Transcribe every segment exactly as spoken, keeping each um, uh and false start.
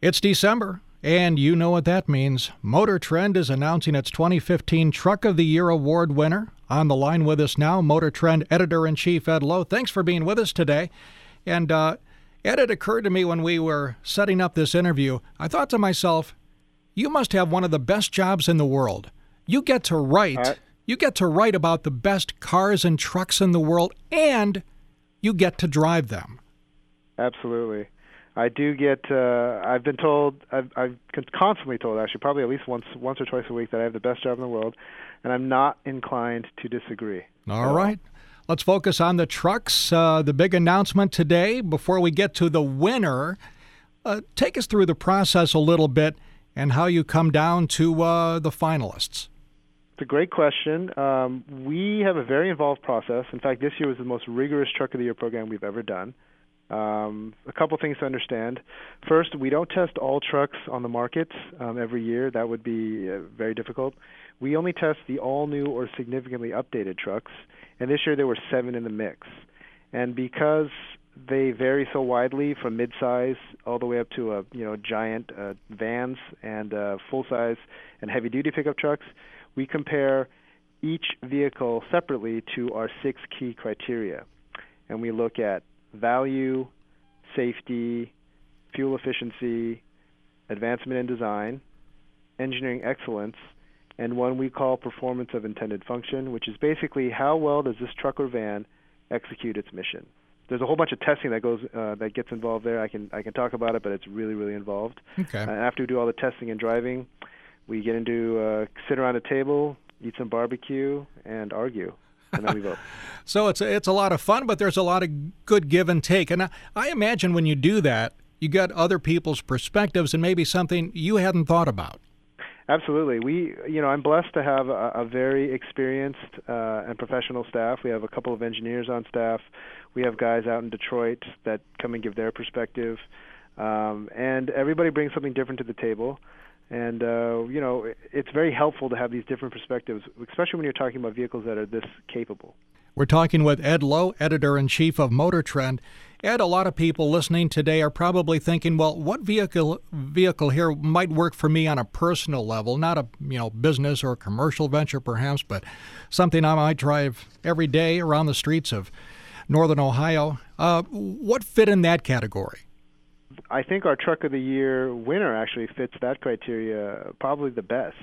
It's December, and you know what that means. Motor Trend is announcing its twenty fifteen Truck of the Year Award winner. On the line with us now, Motor Trend Editor-in-Chief Ed Lowe. Thanks for being with us today. And uh, Ed, it occurred to me when we were setting up this interview, I thought to myself, you must have one of the best jobs in the world. You get to write, right. you get to write about the best cars and trucks in the world, and you get to drive them. Absolutely. I do get, uh, I've been told, I've, I've constantly told, actually, probably at least once once or twice a week, that I have the best job in the world, and I'm not inclined to disagree. All right. Let's focus on the trucks. Uh, the big announcement today, before we get to the winner, uh, take us through the process a little bit and how you come down to uh, the finalists. It's a great question. Um, we have a very involved process. In fact, this year was the most rigorous Truck of the Year program we've ever done. Um, a couple things to understand. First, we don't test all trucks on the market um, every year. That would be uh, very difficult. We only test the all-new or significantly updated trucks, and this year there were seven in the mix. And because they vary so widely from mid-size all the way up to a you know giant uh, vans and uh, full-size and heavy-duty pickup trucks, we compare each vehicle separately to our six key criteria. And we look at value, safety, fuel efficiency, advancement in design, engineering excellence, and one we call performance of intended function, which is basically how well does this truck or van execute its mission. There's a whole bunch of testing that goes uh, that gets involved there. I can I can talk about it, but it's really, really involved. Okay. Uh, after we do all the testing and driving, we get into uh, sit around a table, eat some barbecue, and argue. And then we vote. So it's a, it's a lot of fun, but there's a lot of good give and take. And I, I imagine when you do that, you get other people's perspectives and maybe something you hadn't thought about. Absolutely. We, you know, I'm blessed to have a, a very experienced uh, and professional staff. We have a couple of engineers on staff. We have guys out in Detroit that come and give their perspective. Um, and everybody brings something different to the table. And, uh, you know, it's very helpful to have these different perspectives, especially when you're talking about vehicles that are this capable. We're talking with Ed Lowe, Editor-in-Chief of Motor Trend. Ed, a lot of people listening today are probably thinking, well, what vehicle vehicle here might work for me on a personal level, not a you know business or a commercial venture perhaps, but something I might drive every day around the streets of northern Ohio. Uh, what fit in that category? I think our Truck of the Year winner actually fits that criteria probably the best.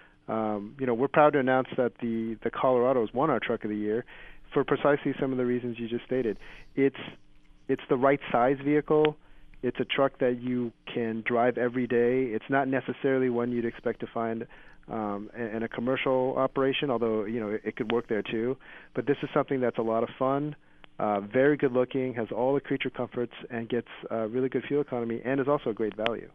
Um, you know, we're proud to announce that the, the Colorado's won our Truck of the Year for precisely some of the reasons you just stated. It's it's the right size vehicle. It's a truck that you can drive every day. It's not necessarily one you'd expect to find um, in a commercial operation, although you know it, it could work there too. But this is something that's a lot of fun. Uh, very good looking, has all the creature comforts, and gets uh, really good fuel economy, and is also a great value.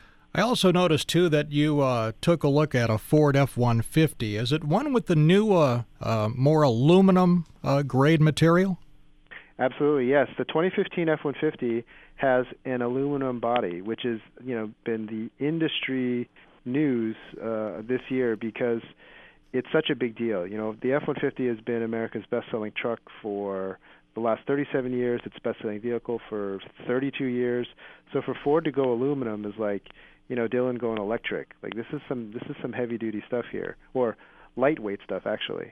I also noticed, too, that you uh, took a look at a Ford F one fifty. Is it one with the new, uh, uh, more aluminum uh, grade material? Absolutely, yes. The twenty fifteen F one fifty has an aluminum body, which has you know been the industry news uh, this year because it's such a big deal. You know, the F one fifty has been America's best-selling truck for the last thirty-seven years. It's best-selling vehicle for thirty-two years. So for Ford to go aluminum is like, you know, Dylan going electric. Like this is some this is some heavy-duty stuff here, or lightweight stuff actually.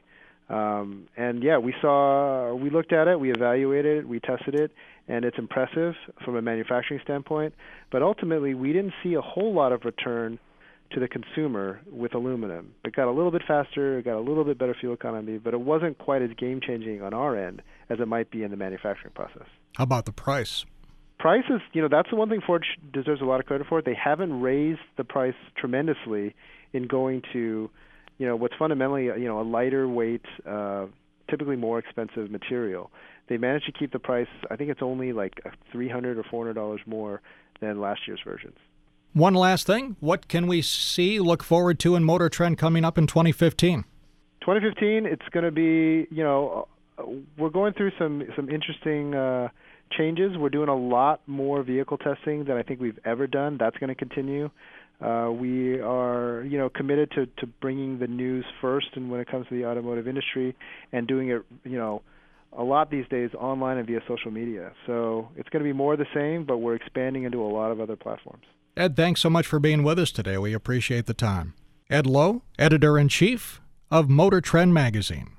Um, and yeah, we saw, we looked at it, we evaluated it, we tested it, and it's impressive from a manufacturing standpoint. But ultimately, we didn't see a whole lot of return to the consumer with aluminum. It got a little bit faster, it got a little bit better fuel economy, but it wasn't quite as game-changing on our end as it might be in the manufacturing process. How about the price? Price is, you know, that's the one thing Ford deserves a lot of credit for. They haven't raised the price tremendously in going to, you know, what's fundamentally, you know, a lighter weight, uh, typically more expensive material. They managed to keep the price, I think it's only like three hundred dollars or four hundred dollars more than last year's versions. One last thing, what can we see, look forward to in Motor Trend coming up in twenty fifteen? twenty fifteen, it's going to be, you know, we're going through some, some interesting uh, changes. We're doing a lot more vehicle testing than I think we've ever done. That's going to continue. Uh, we are, you know, committed to, to bringing the news first, and when it comes to the automotive industry, and doing it, you know, a lot these days online and via social media. So it's going to be more of the same, but we're expanding into a lot of other platforms. Ed, thanks so much for being with us today. We appreciate the time. Ed Lowe, Editor-in-Chief of Motor Trend Magazine.